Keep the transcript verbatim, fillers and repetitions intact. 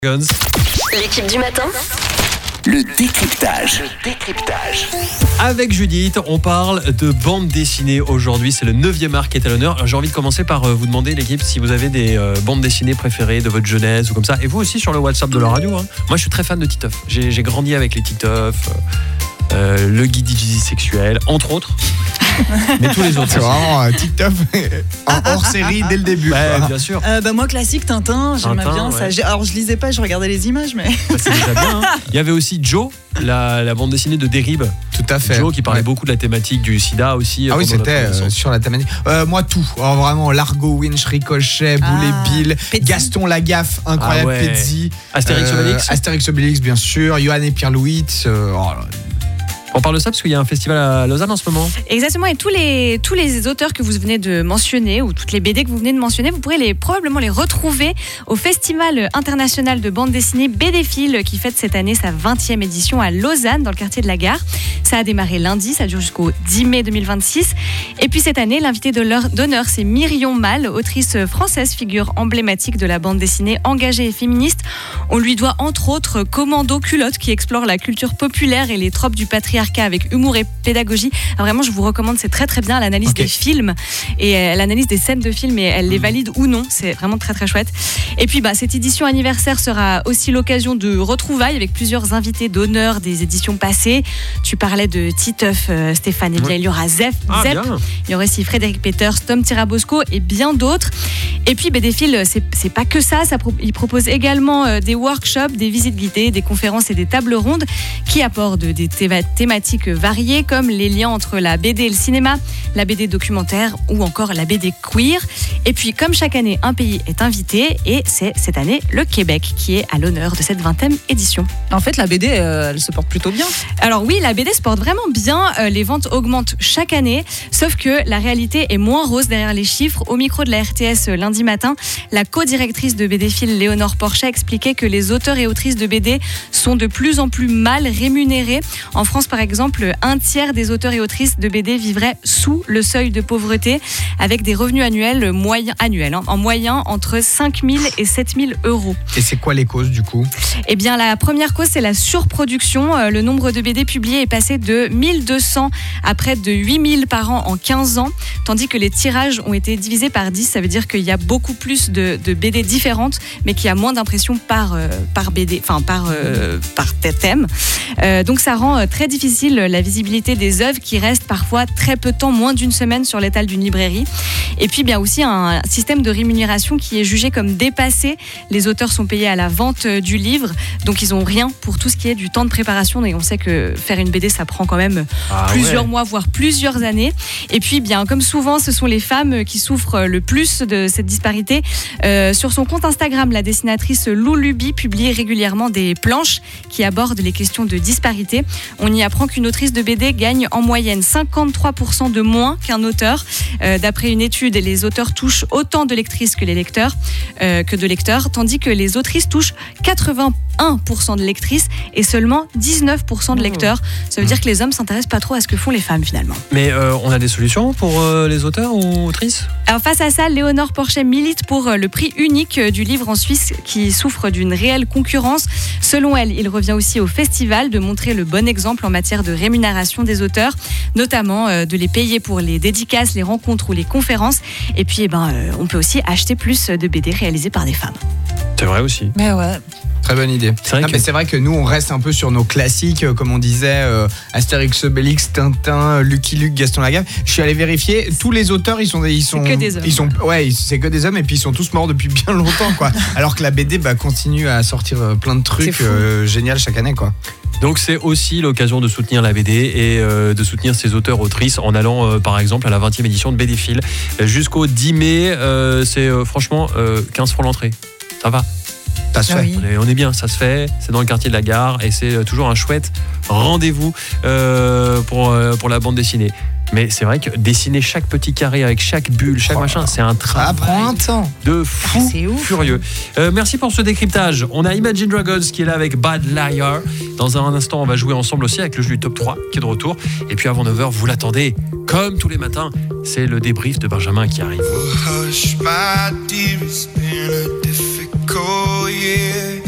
Guns. L'équipe du matin. Le décryptage. Le décryptage. Avec Judith, on parle de bande dessinée aujourd'hui. C'est le neuvième art qui est à l'honneur. Alors, j'ai envie de commencer par euh, vous demander, l'équipe, si vous avez des euh, bandes dessinées préférées de votre jeunesse ou comme ça. Et vous aussi sur le WhatsApp de la radio. Hein. Moi, je suis très fan de Titeuf. J'ai, j'ai grandi avec les Titeuf, euh, euh, le guide sexuel, entre autres. Mais tous les autres. C'est vraiment euh, Titeuf en hors série dès le début. Ouais, quoi. bien sûr. Euh, bah moi classique Tintin, j'aimais Tintin, bien ouais. ça. J'ai- Alors je lisais pas, je regardais les images, mais Ça, c'est déjà bien. Hein. Il y avait aussi Joe, la, la bande dessinée de Derib. Tout à fait. Joe qui parlait Ouais. beaucoup de la thématique du sida aussi. Ah oui, pendant notre c'était euh, adolescence. sur la thématique. Euh, moi, tout. Alors, vraiment, Largo, Winch, Ricochet, Boulet Ah, Bill, Pezzi. Gaston Lagaffe, incroyable, Ah ouais. Pezzi. Astérix euh, Obélix. Astérix Obélix, bien sûr. Johan et Pierre-Louis. euh, oh là. On parle de ça parce qu'il y a un festival à Lausanne en ce moment. Exactement, et tous les, tous les auteurs que vous venez de mentionner, ou toutes les B D que vous venez de mentionner, vous pourrez les, probablement les retrouver au Festival international de bande dessinée BDfil, qui fête cette année sa vingtième édition à Lausanne, dans le quartier de la Gare. Ça a démarré lundi, ça dure jusqu'au dix mai deux mille vingt-six. Et puis cette année, l'invité d'honneur, c'est Myrion Mal, autrice française, figure emblématique de la bande dessinée engagée et féministe. On lui doit entre autres Commando Culotte, qui explore la culture populaire et les tropes du patriarcat avec humour et pédagogie. Alors vraiment, je vous recommande, c'est très très bien l'analyse Ok. des films et euh, l'analyse des scènes de films, et elle les valide ou non. C'est vraiment très très chouette. Et puis bah, cette édition anniversaire sera aussi l'occasion de retrouvailles avec plusieurs invités d'honneur des éditions passées. Tu parlais de Titeuf, euh, Stéphane, et bien Ouais. il y aura Zef, Ah, Zep, bien. il y aura aussi Frédéric Peters, Tom Tirabosco et bien d'autres. Et puis BDfil, c'est, c'est pas que ça, ça pro- il propose également euh, des workshops, des visites guidées, des conférences et des tables rondes qui abordent des théma- thématiques variées comme les liens entre la B D et le cinéma, la B D documentaire ou encore la B D queer. Et puis comme chaque année, un pays est invité et c'est cette année le Québec qui est à l'honneur de cette vingtième édition. en fait la B D euh, elle se porte plutôt bien. Alors oui, la B D se porte vraiment bien, euh, les ventes augmentent chaque année, sauf que la réalité est moins rose derrière les chiffres. Au micro de la R T S euh, lundi matin, la co-directrice de BDfil, Léonore Porchet, expliquait que les auteurs et autrices de B D sont de plus en plus mal rémunérés. En France, par exemple, un tiers des auteurs et autrices de B D vivraient sous le seuil de pauvreté, avec des revenus annuels moyens, annuels, hein, en moyen entre cinq mille et sept mille euros. Et c'est quoi les causes, du coup? Eh bien, la première cause, c'est la surproduction. Euh, Le nombre de B D publiés est passé de mille deux cents à près de huit mille par an en quinze ans, tandis que les tirages ont été divisés par dix. Ça veut dire qu'il y a beaucoup plus de, de B D différentes, mais qu'il y a moins d'impressions par, euh, par B D, enfin par, euh, par thème. Euh, donc, ça rend euh, très difficile la visibilité des œuvres qui restent parfois très peu de temps, moins d'une semaine sur l'étal d'une librairie. Et puis, bien aussi un système de rémunération qui est jugé comme dépassé. Les auteurs sont payés à la vente euh, du livre, donc ils n'ont rien pour tout ce qui est du temps de préparation. Et on sait que faire une B D, ça prend quand même Ah plusieurs ouais. mois, voire plusieurs années. Et puis, bien comme souvent, ce sont les femmes qui souffrent le plus de cette disparité. Euh, sur son compte Instagram, la dessinatrice Lou Luby publie régulièrement des planches qui abordent les questions de disparité. On y apprend qu'une autrice de B D gagne en moyenne cinquante-trois pour cent de moins qu'un auteur. Euh, d'après une étude, les auteurs touchent autant de lectrices que les lecteurs, euh, que de lecteurs, tandis que les autrices touchent quatre-vingt-un pour cent de lectrices et seulement dix-neuf pour cent de lecteurs. Ça veut dire que les hommes s'intéressent pas trop à ce que font les femmes finalement. Mais euh, on a des solutions pour euh, les auteurs ou autrices? Alors face à ça, Léonore Porchet milite pour euh, le prix unique euh, du livre en Suisse qui souffre d'une réelle concurrence. Selon elle, il revient aussi au festival de montrer le bon exemple en matière de rémunération des auteurs, notamment euh, de les payer pour les dédicaces, les rencontres ou les conférences. Et puis, eh ben, euh, on peut aussi acheter plus de B D réalisées par des femmes. C'est vrai aussi. Mais ouais. Très bonne idée. C'est vrai Non, que- mais c'est vrai que nous, on reste un peu sur nos classiques, euh, comme on disait, euh, Astérix Obélix, Tintin, Lucky Luke, Gaston Lagaffe. Je suis allé vérifier, tous les auteurs, ils sont, ils sont, que des hommes. ils sont, ouais, ils- c'est que des hommes, et puis ils sont tous morts depuis bien longtemps, quoi. Alors que la B D, bah, continue à sortir euh, plein de C'est trucs fou. euh, géniaux chaque année, quoi. Donc c'est aussi l'occasion de soutenir la B D et euh, de soutenir ses auteurs-autrices en allant euh, par exemple à la vingtième édition de BDfil. Jusqu'au dix mai, euh, c'est euh, franchement euh, quinze francs l'entrée. Ça va. Ça se Ah fait. oui. On est, on est bien, ça se fait, c'est dans le quartier de la Gare et c'est euh, toujours un chouette rendez-vous euh, pour, euh, pour la bande dessinée. Mais c'est vrai que dessiner chaque petit carré avec chaque bulle, chaque Oh là machin, là. c'est un Ça travail prend un temps. de fou Ah, c'est ouf. furieux. Euh, merci pour ce décryptage. On a Imagine Dragons qui est là avec Bad Liar. Dans un instant, on va jouer ensemble aussi avec le jeu du top trois qui est de retour. Et puis avant neuf heures, vous l'attendez. Comme tous les matins, c'est le débrief de Benjamin qui arrive. Hush, my dear, it's been a difficult year.